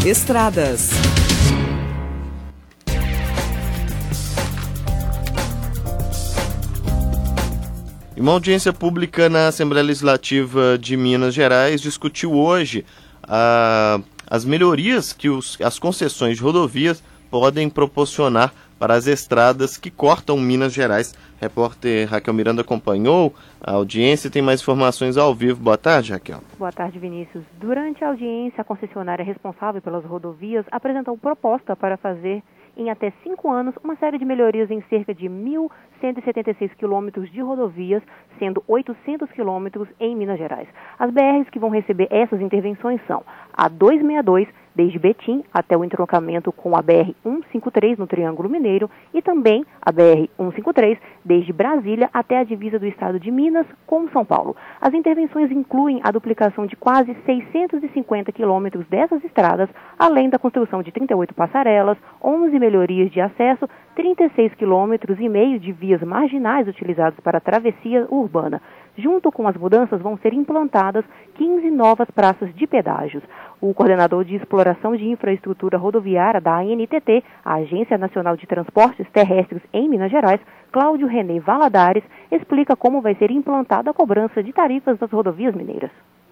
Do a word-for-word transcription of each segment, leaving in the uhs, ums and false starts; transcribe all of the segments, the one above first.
Estradas. Uma audiência pública na Assembleia Legislativa de Minas Gerais discutiu hoje ah, as melhorias que os, as concessões de rodovias podem proporcionar para as estradas que cortam Minas Gerais. Repórter Raquel Miranda acompanhou a audiência e tem mais informações ao vivo. Boa tarde, Raquel. Boa tarde, Vinícius. Durante a audiência, a concessionária responsável pelas rodovias apresentou proposta para fazer em até cinco anos uma série de melhorias em cerca de mil cento e setenta e seis quilômetros de rodovias, sendo oitocentos quilômetros em Minas Gerais. As B Rs que vão receber essas intervenções são a duzentos e sessenta e dois, desde Betim até o entroncamento com a B R cento e cinquenta e três no Triângulo Mineiro, e também a B R cento e cinquenta e três desde Brasília até a divisa do estado de Minas com São Paulo. As intervenções incluem a duplicação de quase seiscentos e cinquenta quilômetros dessas estradas, além da construção de trinta e oito passarelas, onze melhorias de acesso, trinta e seis quilômetros e meio de vias marginais utilizadas para a travessia urbana. Junto com as mudanças, vão ser implantadas quinze novas praças de pedágios. O coordenador de exploração de infraestrutura rodoviária da A N T T, a Agência Nacional de Transportes Terrestres em Minas Gerais, Cláudio René Valadares, explica como vai ser implantada a cobrança de tarifas das rodovias mineiras.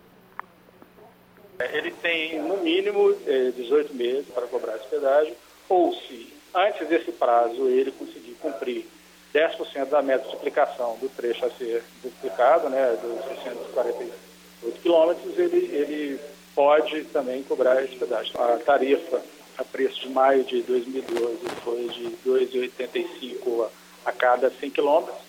Ele tem, no mínimo, dezoito meses para cobrar esse pedágio, ou se antes desse prazo ele conseguir cumprir dez por cento da meta de duplicação do trecho a ser duplicado, né, dos seiscentos e quarenta e oito quilômetros, ele, ele pode também cobrar esse pedágio. A tarifa a preço de maio de dois mil e doze foi de dois reais e oitenta e cinco centavos a cada cem quilômetros.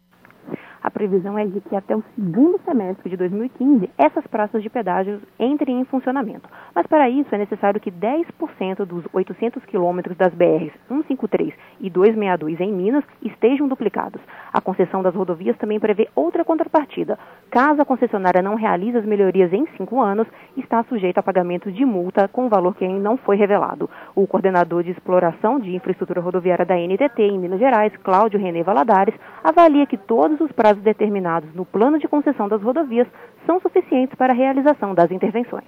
A previsão é de que até o segundo semestre de dois mil e quinze, essas praças de pedágios entrem em funcionamento. Mas para isso é necessário que dez por cento dos oitocentos quilômetros das B Rs cento e cinquenta e três e duzentos e sessenta e dois em Minas estejam duplicados. A concessão das rodovias também prevê outra contrapartida. Caso a concessionária não realize as melhorias em cinco anos, está sujeita a pagamento de multa com valor que ainda não foi revelado. O coordenador de exploração de infraestrutura rodoviária da A N T T em Minas Gerais, Cláudio René Valadares, avalia que todos os prazos determinados no plano de concessão das rodovias são suficientes para a realização das intervenções.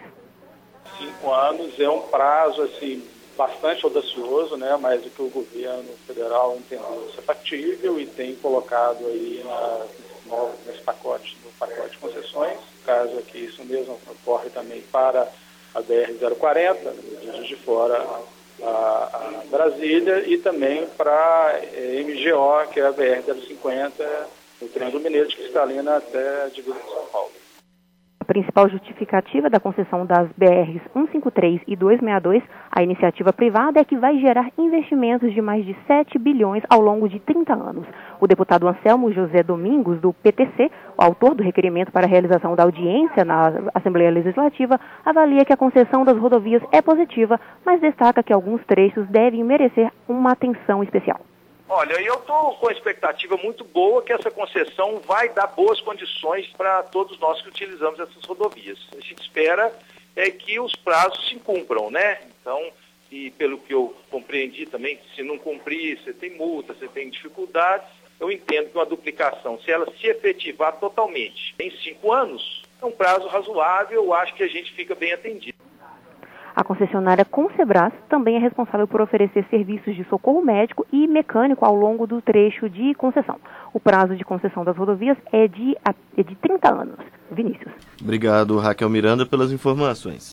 Cinco anos é um prazo assim, bastante audacioso, né? Mas o que o governo federal entendeu ser factível e tem colocado aí na, no, nesse pacote, no pacote de concessões. Caso aqui isso mesmo ocorre também para a B R zero quarenta, de Juiz de Fora a, a Brasília, e também para a M G O, que é a B R zero cinquenta, no Triângulo Mineiro, de Cristalina até a divisa de São Paulo. A principal justificativa da concessão das B Rs cento e cinquenta e três e duzentos e sessenta e dois, a iniciativa privada, é que vai gerar investimentos de mais de sete bilhões ao longo de trinta anos. O deputado Anselmo José Domingos, do P T C, o autor do requerimento para a realização da audiência na Assembleia Legislativa, avalia que a concessão das rodovias é positiva, mas destaca que alguns trechos devem merecer uma atenção especial. Olha, eu estou com a expectativa muito boa que essa concessão vai dar boas condições para todos nós que utilizamos essas rodovias. A gente espera é que os prazos se cumpram, né? Então, e pelo que eu compreendi também, se não cumprir, você tem multa, você tem dificuldades. Eu entendo que uma duplicação, se ela se efetivar totalmente em cinco anos, é um prazo razoável, eu acho que a gente fica bem atendido. A concessionária Concebras também é responsável por oferecer serviços de socorro médico e mecânico ao longo do trecho de concessão. O prazo de concessão das rodovias é de, é de trinta anos. Vinícius. Obrigado, Raquel Miranda, pelas informações.